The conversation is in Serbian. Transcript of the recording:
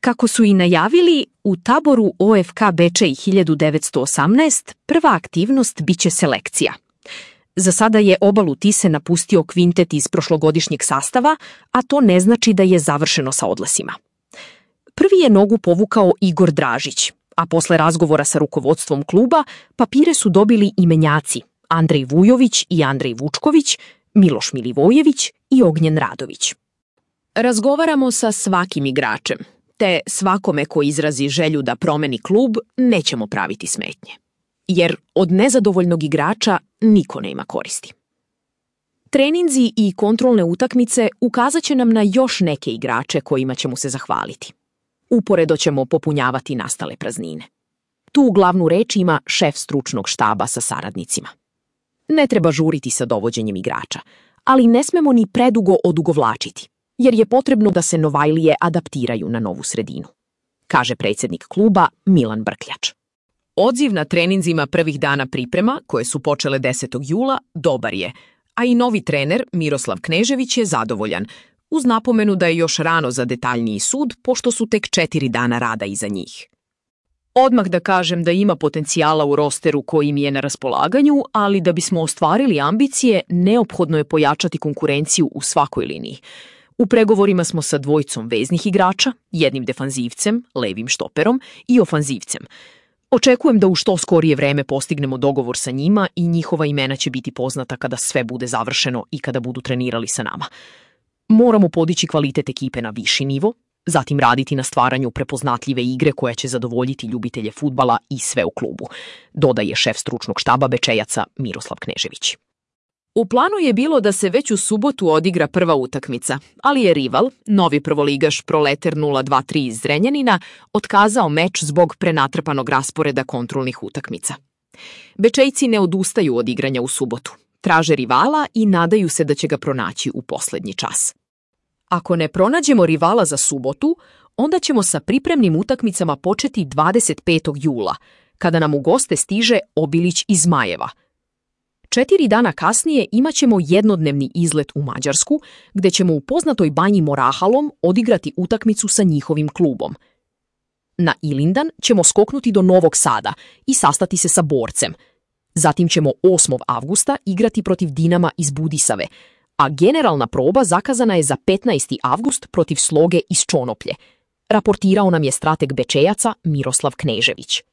Kako su i najavili, u taboru OFK Bečej 1918 prva aktivnost biće selekcija. Za sada je obalu Tise napustio kvintet iz prošlogodišnjeg sastava, a to ne znači da je završeno sa odlasima. Prvi je nogu povukao Igor Dražić, a posle razgovora sa rukovodstvom kluba papire su dobili imenjaci Andrej Vujović i Andrej Vučković, Miloš Milivojević i Ognjen Radović. Razgovaramo sa svakim igračem, te svakome ko izrazi želju da promeni klub nećemo praviti smetnje. Jer od nezadovoljnog igrača niko nema koristi. Treninzi i kontrolne utakmice ukazat će nam na još neke igrače kojima ćemo se zahvaliti. Uporedo ćemo popunjavati nastale praznine. Tu glavnu reč ima šef stručnog štaba sa saradnicima. Ne treba žuriti sa dovođenjem igrača, ali ne smemo ni predugo odugovlačiti, jer je potrebno da se Novajlije adaptiraju na novu sredinu, kaže predsjednik kluba Milan Brkljač. Odziv na treninzima prvih dana priprema, koje su počele 10. jula, dobar je, a i novi trener Miroslav Knežević je zadovoljan, uz napomenu da je još rano za detaljniji sud, pošto su tek 4 dana rada iza njih. Odmah da kažem da ima potencijala u rosteru koji mi je na raspolaganju, ali da bismo ostvarili ambicije, neophodno je pojačati konkurenciju u svakoj liniji. U pregovorima smo sa dvojicom veznih igrača, jednim defanzivcem, levim štoperom i ofanzivcem. Očekujem da u što skorije vreme postignemo dogovor sa njima i njihova imena će biti poznata kada sve bude završeno i kada budu trenirali sa nama. Moramo podići kvalitet ekipe na viši nivo, zatim raditi na stvaranju prepoznatljive igre koja će zadovoljiti ljubitelje fudbala i sve u klubu, dodaje šef stručnog štaba Bečejaca Miroslav Knežević. U planu je bilo da se već u subotu odigra prva utakmica, ali je rival, novi prvoligaš Proleter 023 iz Zrenjanina, otkazao meč zbog prenatrpanog rasporeda kontrolnih utakmica. Bečejci ne odustaju od igranja u subotu, traže rivala i nadaju se da će ga pronaći u poslednji čas. Ako ne pronađemo rivala za subotu, onda ćemo sa pripremnim utakmicama početi 25. jula, kada nam u goste stiže Obilić iz Zmajeva. 4 dana kasnije imat ćemo jednodnevni izlet u Mađarsku, gde ćemo u poznatoj banji Morahalom odigrati utakmicu sa njihovim klubom. Na Ilindan ćemo skoknuti do Novog Sada i sastati se sa Borcem. Zatim ćemo 8. avgusta igrati protiv Dinama iz Budisave, a generalna proba zakazana je za 15. avgust protiv Sloge iz Čonoplje, raportirao nam je strateg Bečejaca Miroslav Knežević.